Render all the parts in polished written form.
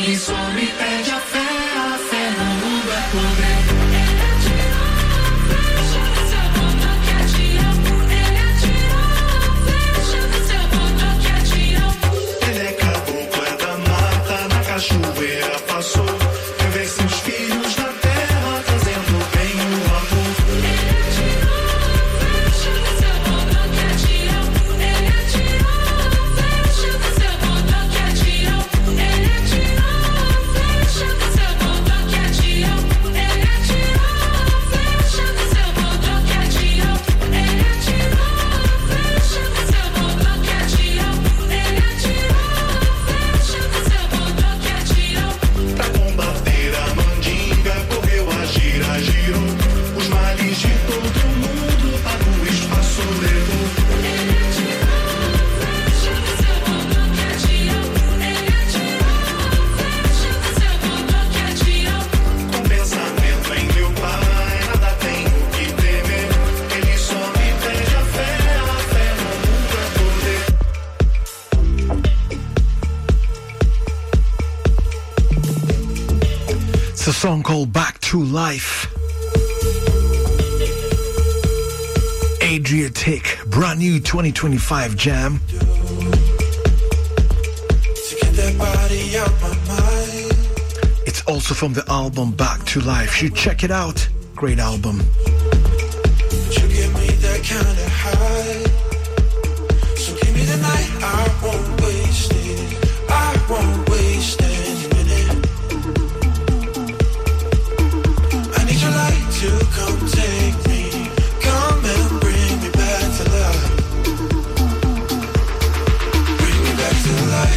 Ele só me pede a fé no mundo é poder. Cachoeira passou, eu vi seus filhos na terra, trazendo bem o amor. Ele atirou, fecha do seu mundo que atirou. Ele atirou, fecha do seu mundo que atirou. Ele atirou, fecha do seu mundo que atirou. Ele atirou, fecha do seu mundo que atirou. Ele atirou, fecha do seu mundo que atirou. Ele atirou, fecha do seu mundo. Pra combater a mandinga, correu a gira, girou. Os males de todo mundo para o espaço levou. Ele atirou, fecha do seu mundo que atirou. Ele atirou, fecha do seu mundo que atirou. Com pensamento em meu pai, nada tenho que temer. Ele só me pede a fé no mundo é poder. It's a song called Back to Life. Adriatic, brand new 2025 jam. It's also from the album Back to Life. You check it out. Great album. You give me that kind of high. So give me the night, I won't waste it. I won't waste any minute. I need your light to come take me. Come and bring me back to life. Bring me back to life.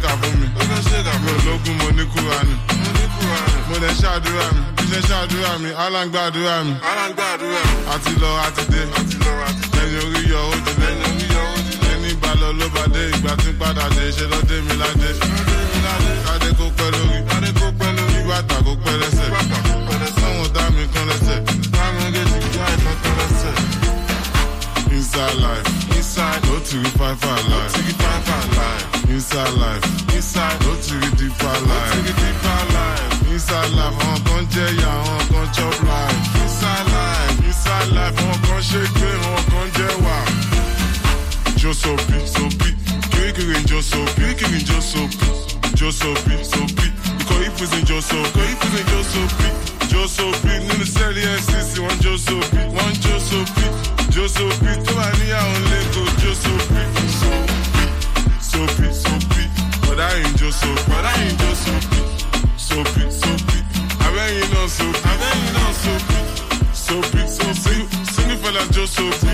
kà fún mi. Mi ò lókun mo ní Kúránì. Mo lè ṣàdúrà mi. Bí ṣe ṣàdúrà mi, aláǹgbàdúrà mi. Àti lọ àti dé. Lẹ́yìn orí yọ ó ti lé. Ẹni bá lọ ló bá dé. Ìgbà tí ń padà dé ṣe lọ dé mi ládé. Kádé kó pẹ́ lórí. Bí bàtà kó pẹ́ lẹ́sẹ̀. Sọ́wọ́n dá mi kan lẹ́sẹ̀. Bámi ń gèjì kí àìsàn kan lẹ́sẹ̀. Inside life, inside, go to the five life. Inside life, inside, go to the deeper life. Inside life, on con jaya, on con chop life. Inside life, on con shake, on con jewa. Josopi, sopi, kiri Josopi, Josopi, sopi. Because if it's in Josopi, nínú sẹ́ẹ̀lì FCC, one Josopi. Josopi, tó bá níyàwó lẹ́kọ̀ọ́ Josopi. Sopi, but I ain't Josopi. Sopi, abẹ́yìn náà Sopi. Sing fella Josopi.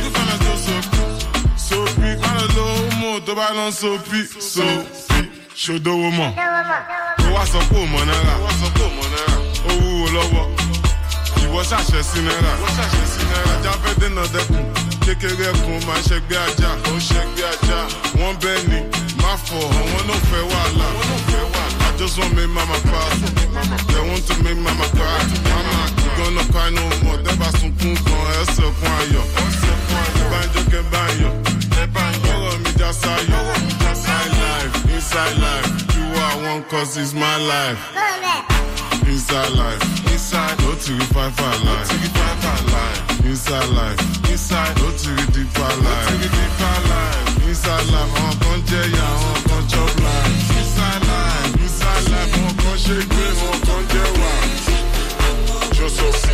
Sopi, má lọ lówó mọ̀ tó bá lọ Sopi. Ṣòdòwò mọ̀. Ó wá sọ pé ò mọ̀ náírà. Ó wúwo lọ́wọ́. Ìwọ ṣàṣẹ sí náírà. Ajá fẹ́ dènà dẹ́kun. Kékeré kun máa ṣẹgbẹ́ ajá. Wọ́n bẹ́ẹ̀ ni, má fọ̀, àwọn náà fẹ́ wàhálà. I just want make mama proud. They want to make mama cry. Mama, you gonna cry no more. Dẹ́bà sunkún kan, ẹsẹ̀ kun ayọ̀. Banjo kẹ́ báyọ̀. Ọ̀rọ̀ mi já sáyọ̀. Inside life. You are one cause it's my life. Inside life. Go to the five life. Inside life. Go to the deeper life. Inside life, on con jaya, on con chop life. Inside life, on con shake, on con jewa. Josopi.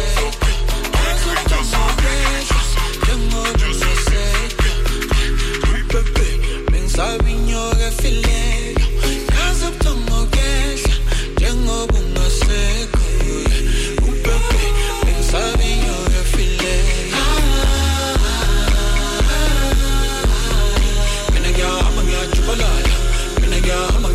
I'm a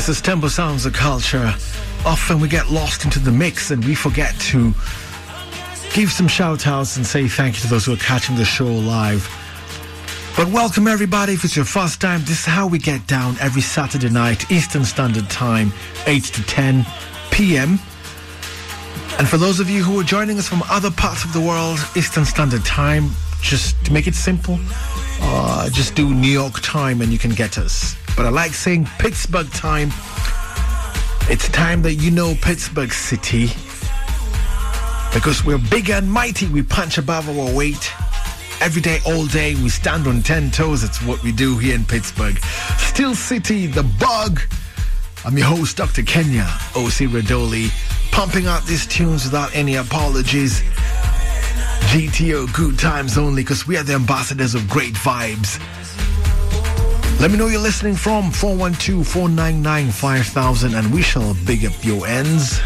This is Tempo Sounds of Culture. Often we get lost into the mix and we forget to give some shout outs and say thank you to those who are catching the show live. But welcome everybody. If it's your first time, this is how we get down every Saturday night, Eastern Standard Time, 8 to 10 p.m. And for those of you who are joining us from other parts of the world, Eastern Standard Time, just to make it simple, just do New York time and you can get us. But I like saying Pittsburgh time. It's time that you know Pittsburgh City, because we're big and mighty. We punch above our weight. Every day, all day, we stand on 10 toes. That's what we do here in Pittsburgh. Steel City, The Bug. I'm your host, Dr. Kenya O.C. Radoli, pumping out these tunes without any apologies. GTO, good times only, because we are the ambassadors of great vibes. Let me know you're listening from 412-499-5000 and we shall big up your ends.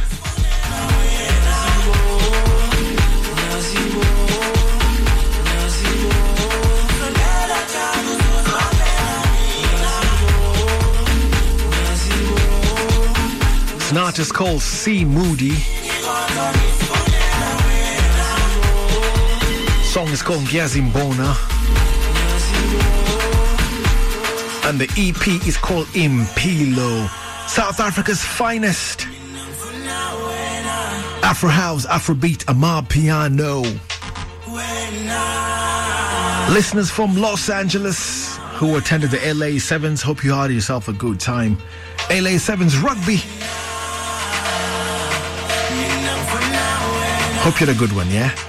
This artist called C. Moody. Song is called Ngiyazimbona. And the EP is called Impilo. South Africa's finest Afro House, Afrobeat, Amapiano. Listeners from Los Angeles who attended the LA Sevens, hope you had yourself a good time. LA Sevens rugby. Hope you had a good one, yeah?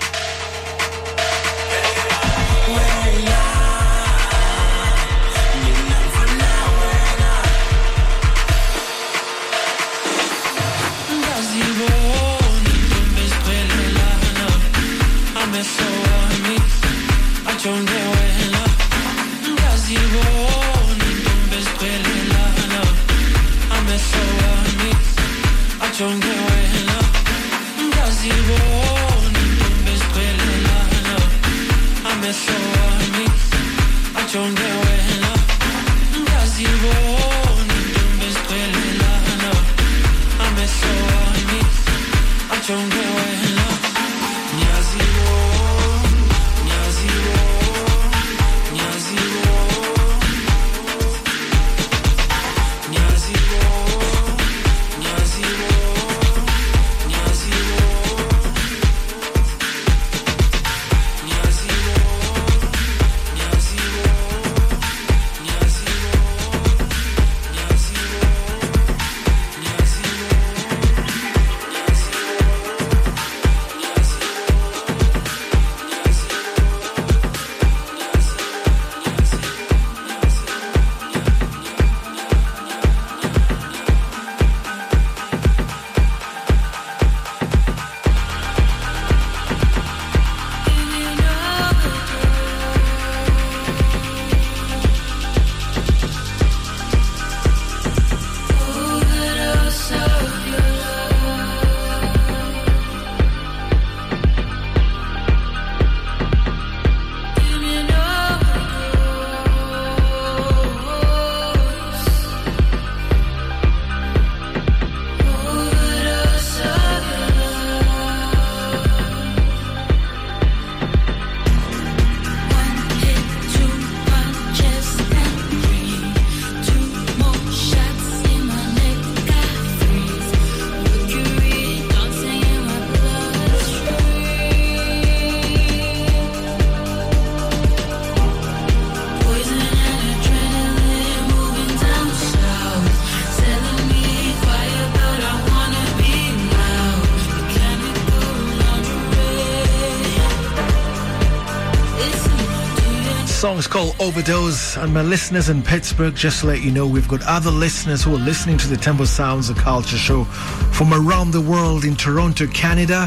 Song's called Overdose. And my listeners in Pittsburgh, just to let you know, we've got other listeners who are listening to the Tempo Sounds of Culture show from around the world. In Toronto, Canada,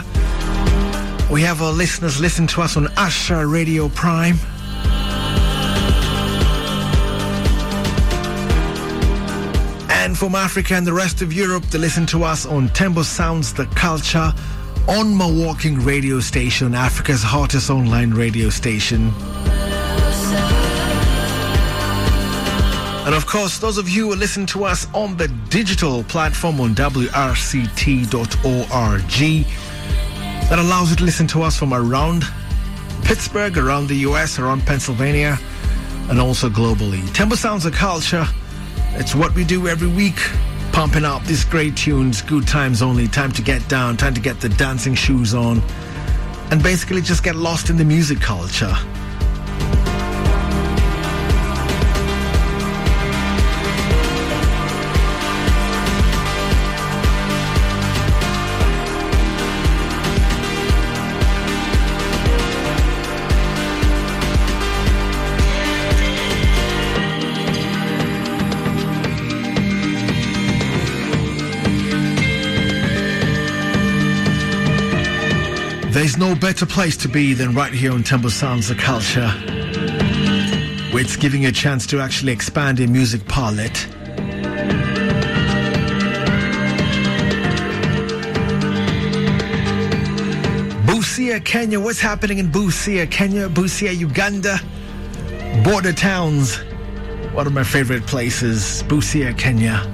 we have our listeners listen to us on Asha Radio Prime. And from Africa and the rest of Europe, they listen to us on Tempo Sounds the Culture on my walking radio station, Africa's hottest online radio station. And of course, those of you who listen to us on the digital platform on wrct.org, that allows you to listen to us from around Pittsburgh, around the US, around Pennsylvania, and also globally. Temple Sounds of Culture, it's what we do every week, pumping out these great tunes, good times only, time to get down, time to get the dancing shoes on, and basically just get lost in the music culture. There's no better place to be than right here on Temple Sounds of Culture, where it's giving you a chance to actually expand your music palette. Busia, Kenya. What's happening in Busia, Kenya? Busia, Uganda. Border towns. One of my favorite places, Busia, Kenya.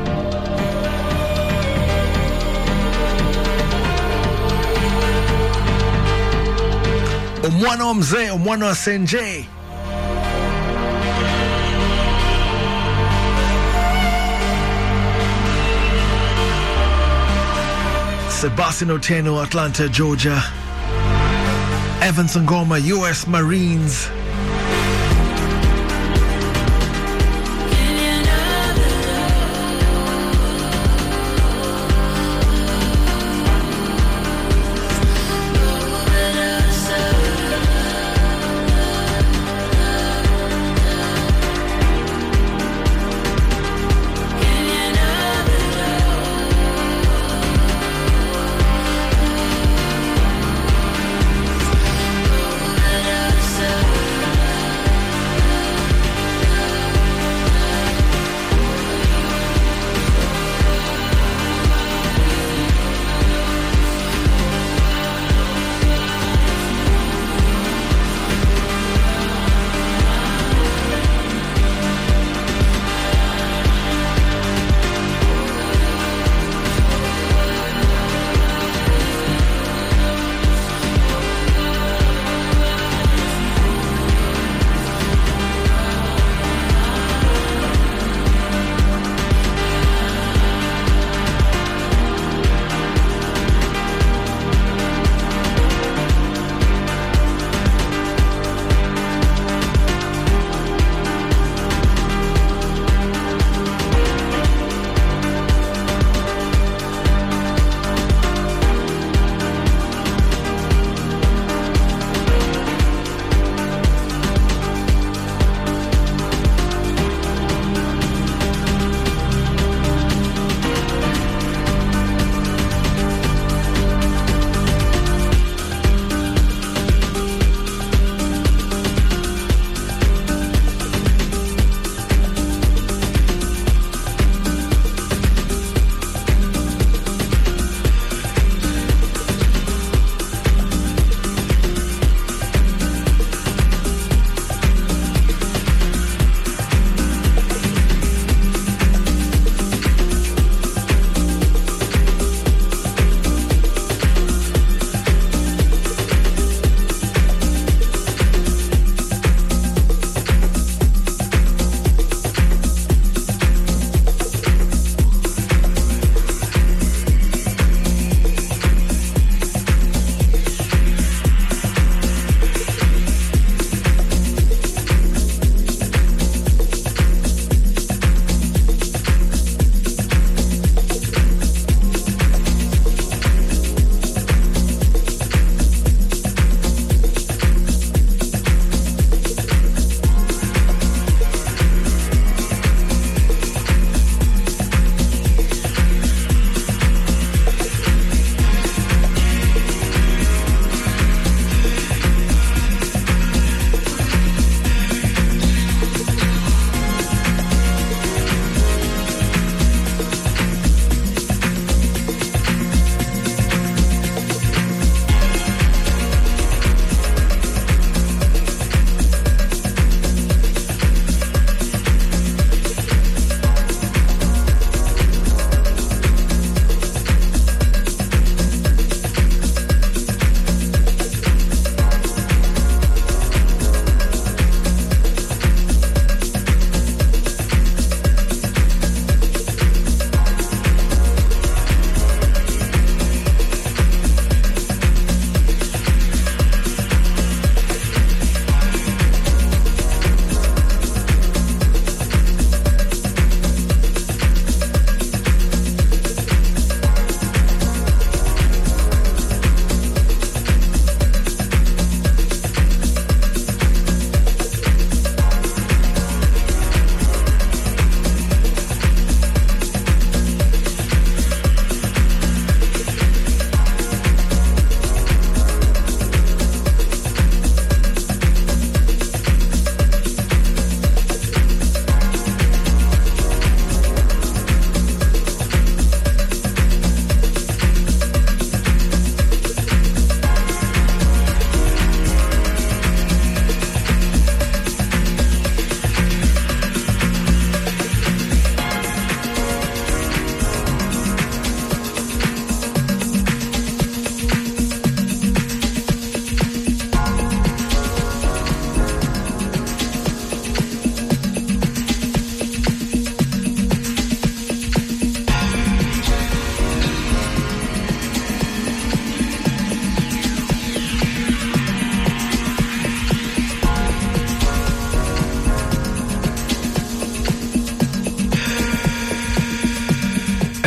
Omwana mzee, omwana senje. Sebastian Otieno, Atlanta, Georgia. Evans Ngoma, US Marines.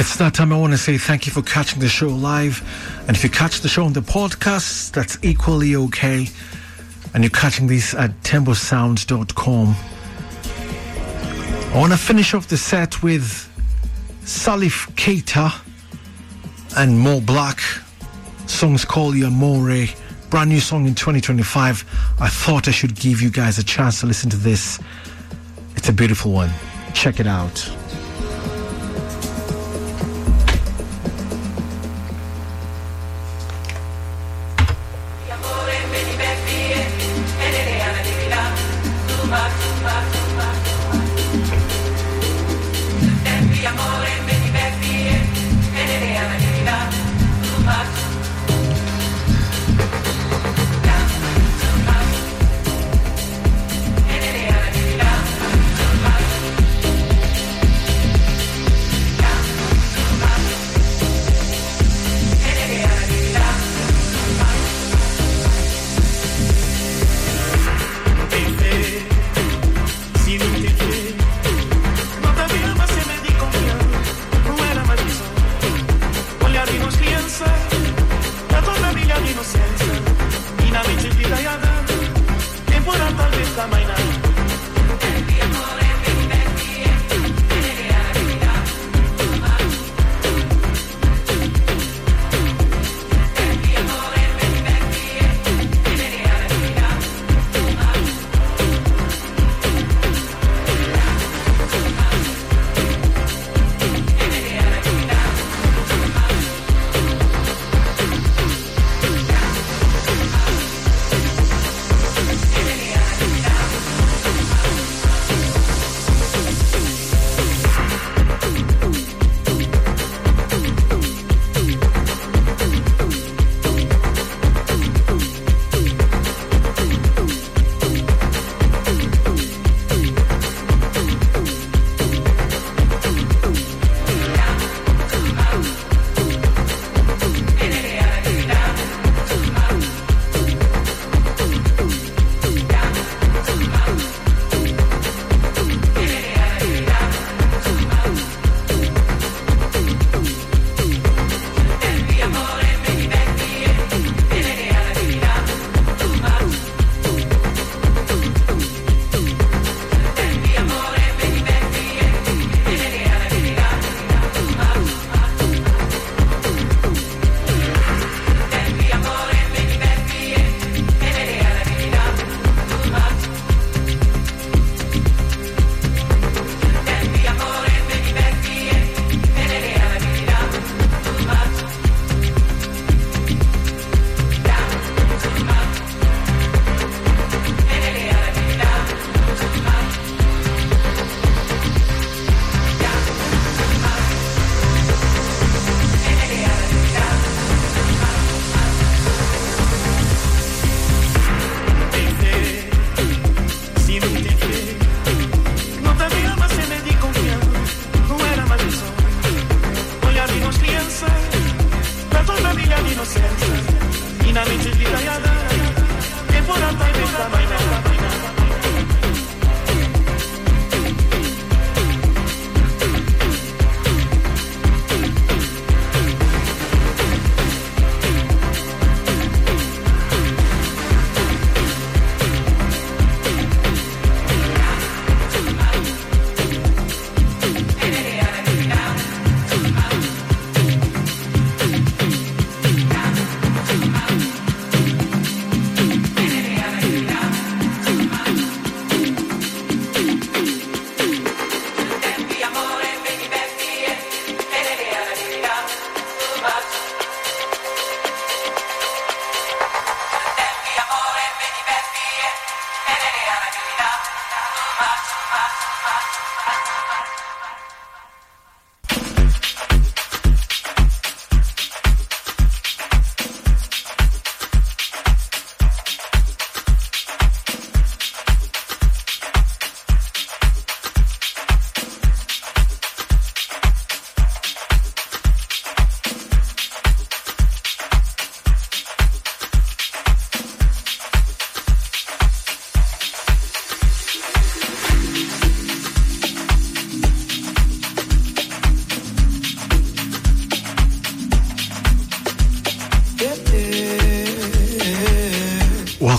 It's that time I want to say thank you for catching the show live. And if you catch the show on the podcast, that's equally okay. And you're catching these at tembosounds.com. I want to finish off the set with Salif Keita and Mo Black. Song's called Amore. Brand new song in 2025. I thought I should give you guys a chance to listen to this. It's a beautiful one. Check it out.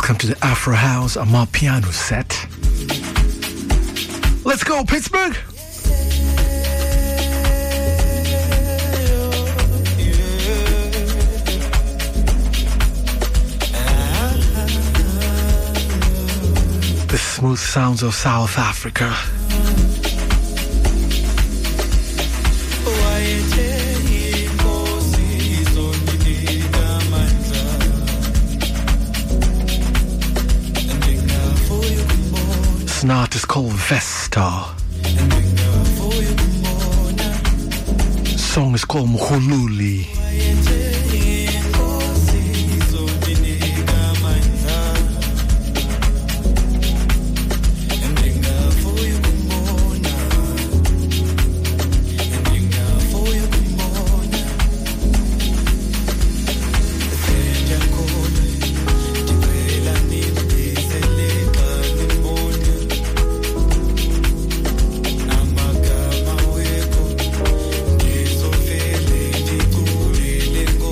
Welcome to the Afro House Amapiano set. Let's go, Pittsburgh! The smooth sounds of South Africa. This artist called Vesta. Song is called Mkhululi. Go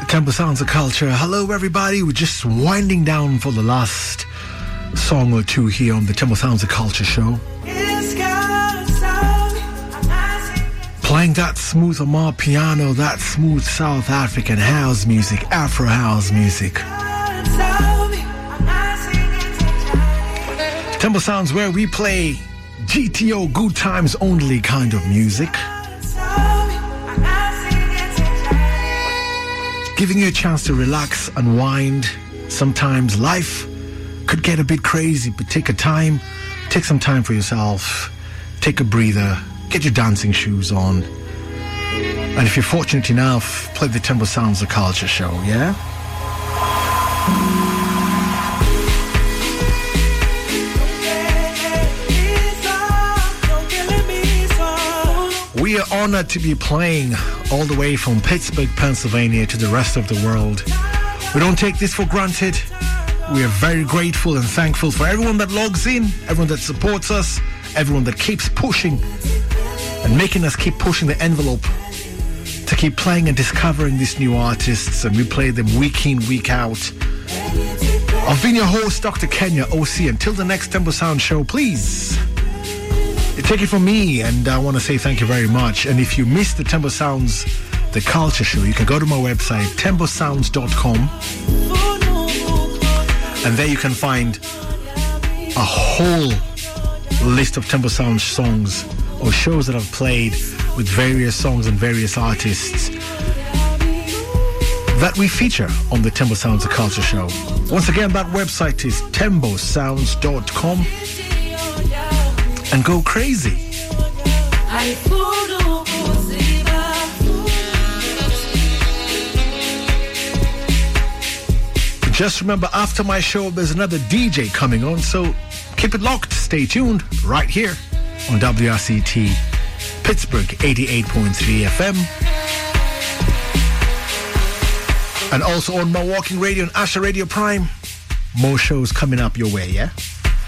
Temple Sounds of Culture. Hello, everybody. We're just winding down for the last song or two here on the Temple Sounds of Culture show. Playing that smooth Amar piano, that smooth South African house music, Afro house music. Temple Sounds, where we play GTO, good times only kind of music. Giving you a chance to relax, unwind. Sometimes life could get a bit crazy, but take some time for yourself. Take a breather, get your dancing shoes on. And if you're fortunate enough, play the Temple Sounds of Culture show, yeah? We are honored to be playing all the way from Pittsburgh, Pennsylvania to the rest of the world. We don't take this for granted. We are very grateful and thankful for everyone that logs in, everyone that supports us, everyone that keeps pushing and making us keep pushing the envelope to keep playing and discovering these new artists, and we play them week in, week out. I've been your host, Dr. Kenya OC. Until the next Temple Sound show, please take it from me, and I want to say thank you very much. And if you missed the Temple Sounds, the Culture show, you can go to my website, templesounds.com, and there you can find a whole list of Temple Sounds songs or shows that I've played with various songs and various artists that we feature on the Temple Sounds of Culture show. Once again, that website is tembosounds.com. And go crazy. Just remember, after my show, there's another DJ coming on, so keep it locked. Stay tuned right here on WRCT Pittsburgh 88.3 FM. And also on Milwaukee Radio and Asha Radio Prime. More shows coming up your way, yeah?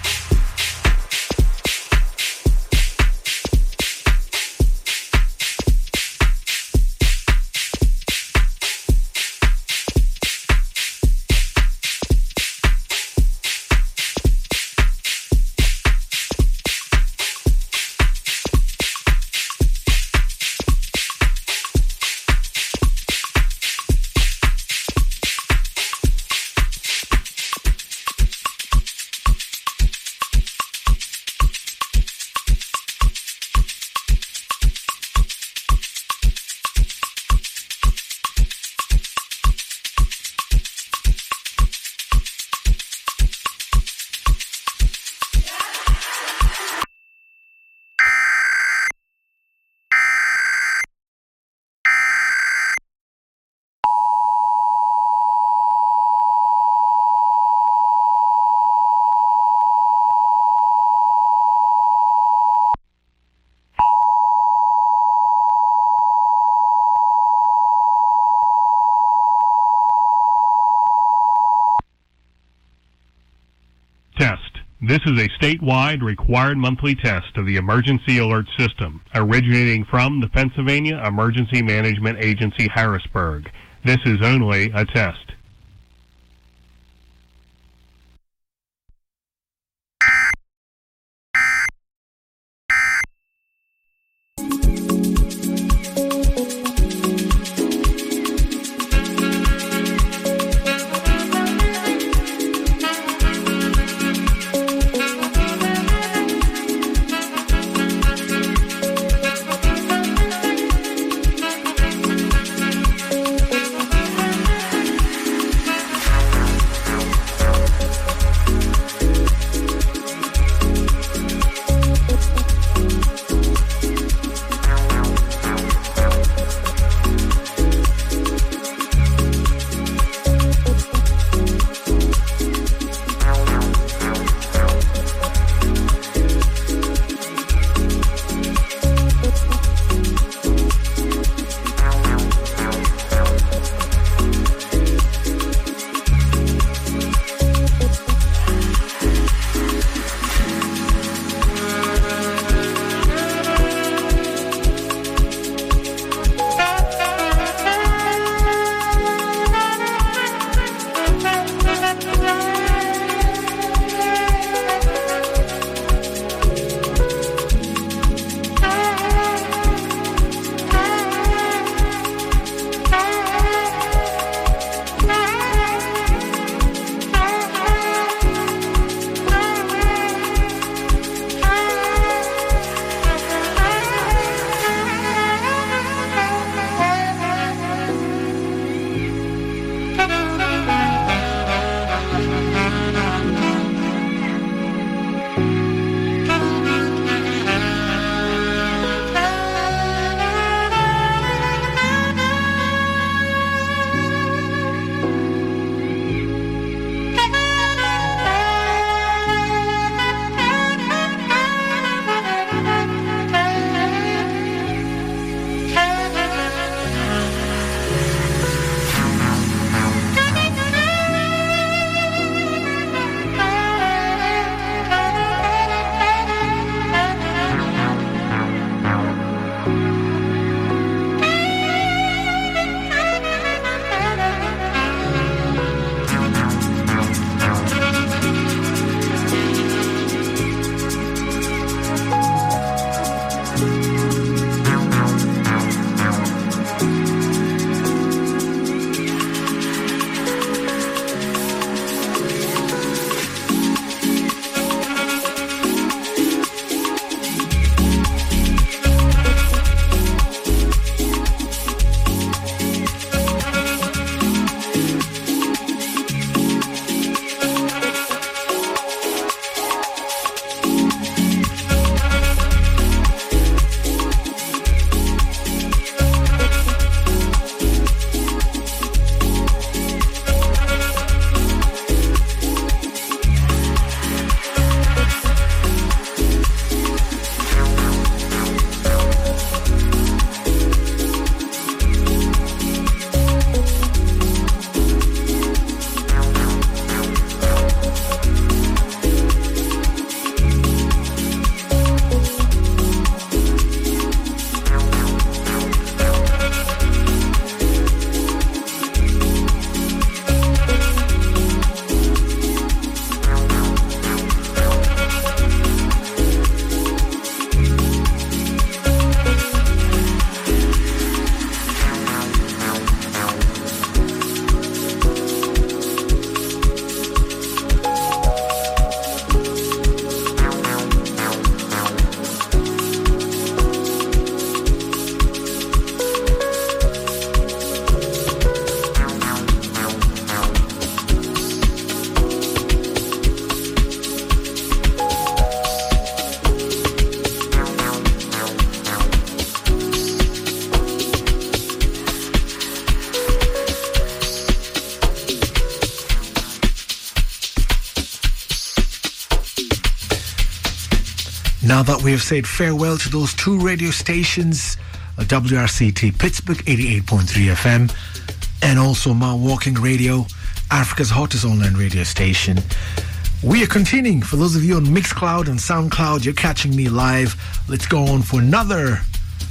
This is a statewide required monthly test of the Emergency Alert System, originating from the Pennsylvania Emergency Management Agency, Harrisburg. This is only a test. Now that we have said farewell to those two radio stations, WRCT Pittsburgh 88.3 FM and also Mount Walking Radio, Africa's hottest online radio station, we are continuing. For those of you on Mixcloud and Soundcloud, you're catching me live. Let's go on for another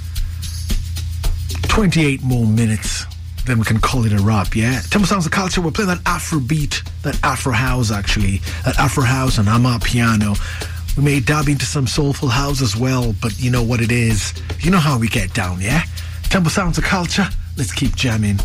28 more minutes. Then we can call it a wrap, yeah? Temple Sounds of Culture, we're playing that Afro beat, that Afro house actually, that Afro house and Amapiano. We may dab into some soulful house as well, but you know what it is. You know how we get down, yeah? Temple Sounds of Culture, let's keep jamming.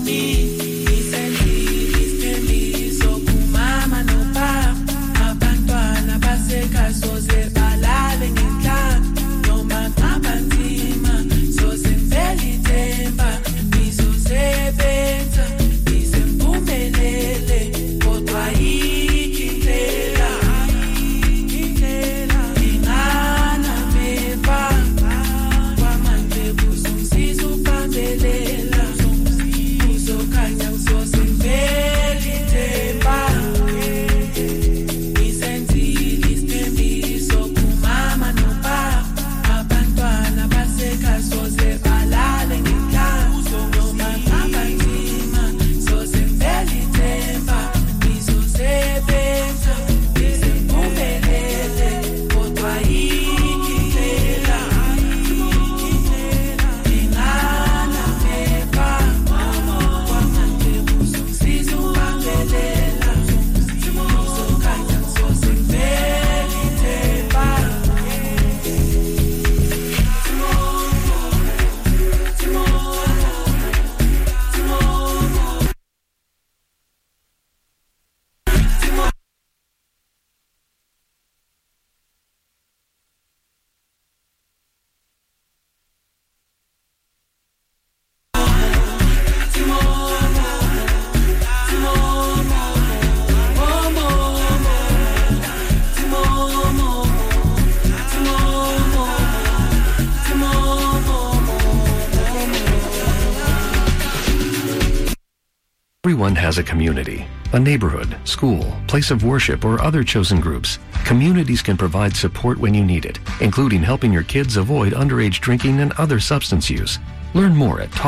Everyone has a community, a neighborhood, school, place of worship, or other chosen groups. Communities can provide support when you need it, including helping your kids avoid underage drinking and other substance use. Learn more at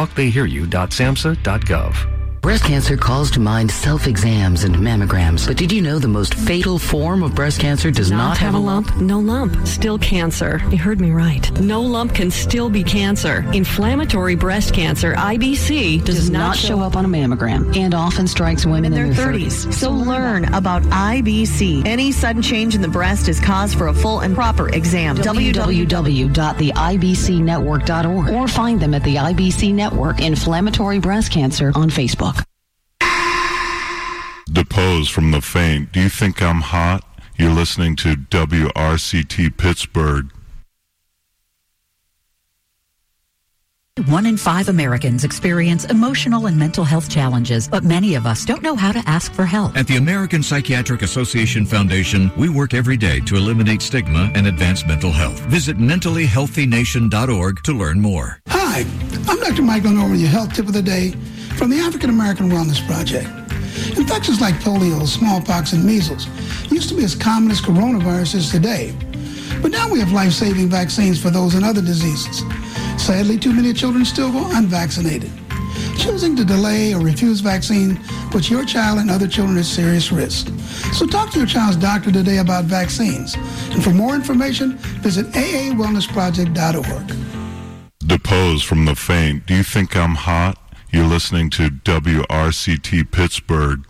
talktheyhearyou.samhsa.gov. Breast cancer calls to mind self-exams and mammograms. But did you know the most fatal form of breast cancer does not have a lump? No lump. Still cancer. You heard me right. No lump can still be cancer. Inflammatory breast cancer, IBC, does not show up on a mammogram and often strikes women in their 30s. So learn about IBC. Any sudden change in the breast is cause for a full and proper exam. www.theibcnetwork.org or find them at the IBC Network Inflammatory Breast Cancer on Facebook. Depose from the faint. Do you think I'm hot? You're listening to WRCT Pittsburgh. 1 in 5 Americans experience emotional and mental health challenges, but many of us don't know how to ask for help. At the American Psychiatric Association Foundation, we work every day to eliminate stigma and advance mental health. Visit mentallyhealthynation.org to learn more. Hi, I'm Dr. Michael Norman, your health tip of the day from the African American Wellness Project. Infections like polio, smallpox, and measles used to be as common as coronavirus is today. But now we have life-saving vaccines for those and other diseases. Sadly, too many children still go unvaccinated. Choosing to delay or refuse vaccine puts your child and other children at serious risk. So talk to your child's doctor today about vaccines. And for more information, visit aawellnessproject.org. Depose from the faint. Do you think I'm hot? You're listening to WRCT Pittsburgh.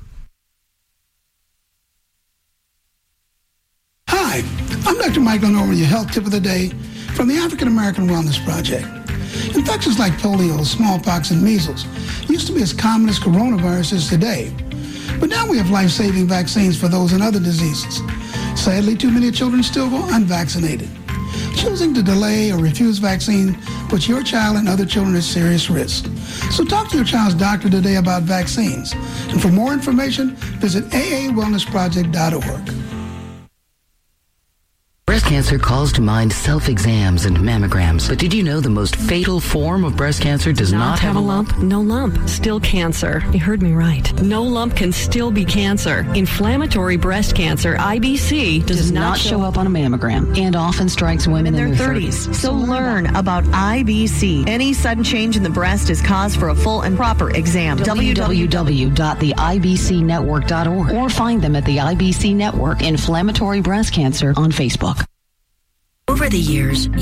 Hi, I'm Dr. Michael Norman, your health tip of the day from the African American Wellness Project. Infections like polio, smallpox, and measles used to be as common as coronavirus is today. But now we have life-saving vaccines for those and other diseases. Sadly, too many children still go unvaccinated. Choosing to delay or refuse vaccine puts your child and other children at serious risk. So talk to your child's doctor today about vaccines. And for more information, visit aawellnessproject.org. Breast cancer calls to mind self-exams and mammograms. But did you know the most fatal form of breast cancer does not have a lump? No lump. Still cancer. You heard me right. No lump can still be cancer. Inflammatory breast cancer, IBC, does not show up on a mammogram and often strikes women in their 30s. So learn about IBC. Any sudden change in the breast is cause for a full and proper exam. www.theibcnetwork.org or find them at the IBC Network Inflammatory Breast Cancer on Facebook. Over the years,